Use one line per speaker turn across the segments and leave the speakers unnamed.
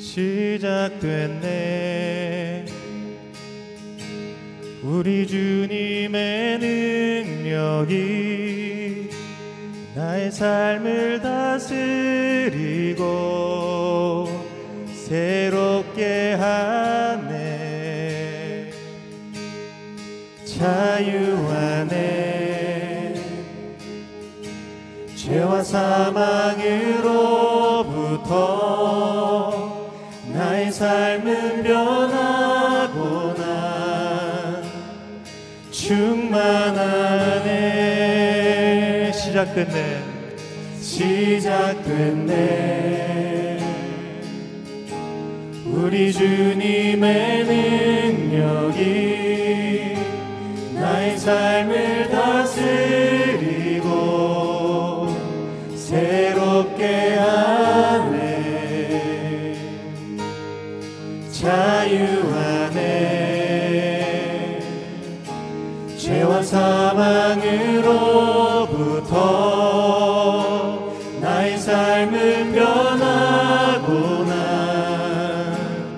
시작됐네. 우리 주님의 능력이 나의 삶을 다스리고 새롭게 하네. 자유 안에 죄와 사망으로부터 나의 삶은 변하고 난 충만하네. 시작됐네. 우리 주님의 능력이 나의 삶을 다스리고 새롭게 하네. 자유 안에 죄와 사망으로부터 나의 삶은 변하고 난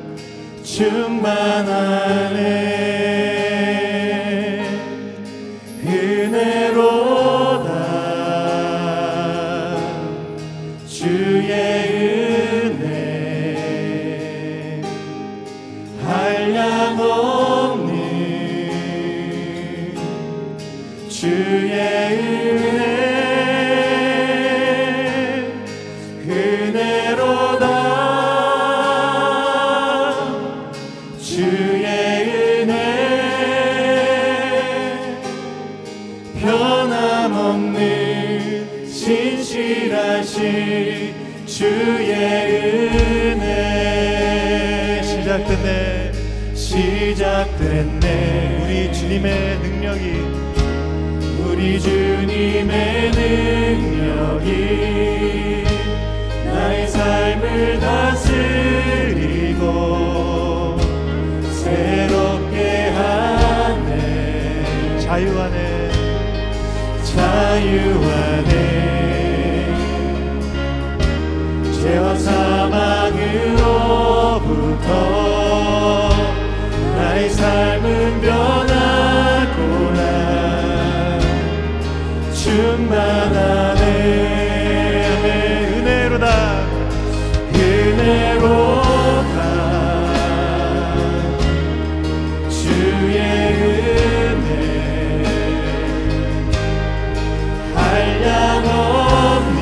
충만하네. 은혜로다 주의 은혜 한량없는 주의 은혜로다 주의 은혜 변함없는 신실하신 주의 은혜. 시작됐네. 우리 주님의 능력이 나의 삶을 다스리고 새롭게 하네. 자유 안에 죄와 사망으로부터 나의 삶은 변하고 난 충만하네. 은혜로다 주의 은혜 한량없는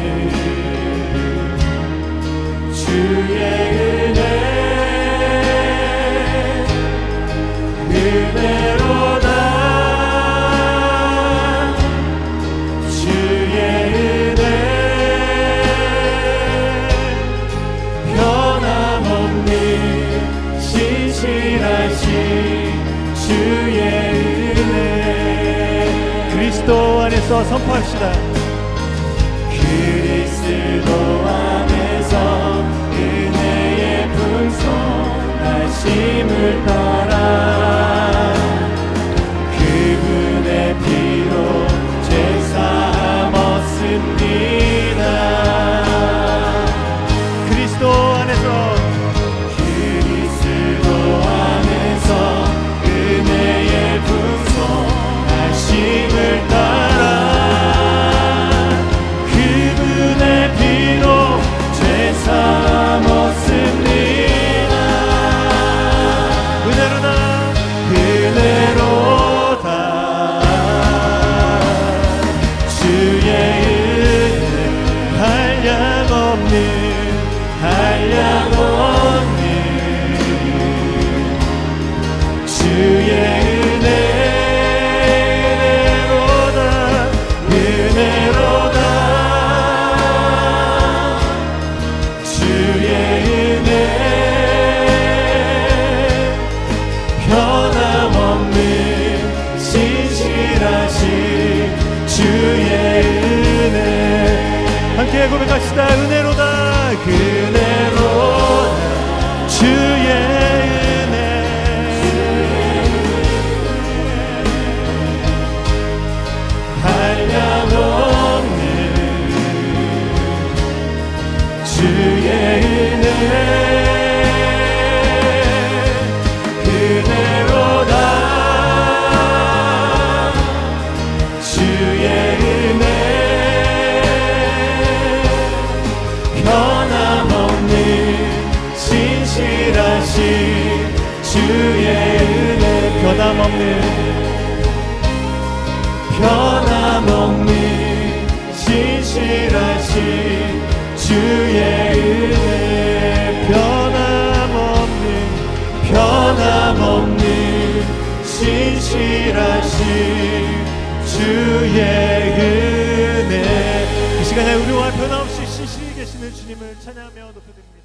주의 은혜 은혜로다 주의 은혜 변함없는 신실하신 주의 은혜. 그리스도 안에서 선포합시다. 그리스도 안에서 은혜의 풍성 날심을 따라 그분의 피로 죄 사함 얻습니다. 그리스도 안에서 은혜의 풍성 날심을 따라 그분의 피로 죄 사함 얻습니다. 은혜로다 주의 은혜 한량없는 주의 은혜로다 주의 은혜 변함없는 신실하신 주의 은혜. 함께 고백합시다. 은혜로다 주의 은혜 한량없는 주의 은혜 변함없는 신실하신 주의 은혜 변함없는 신실하신 주의 은혜 이 시간에 우리와 변함없이 신실히 계시는 주님을 찬양하며 높여드립니다.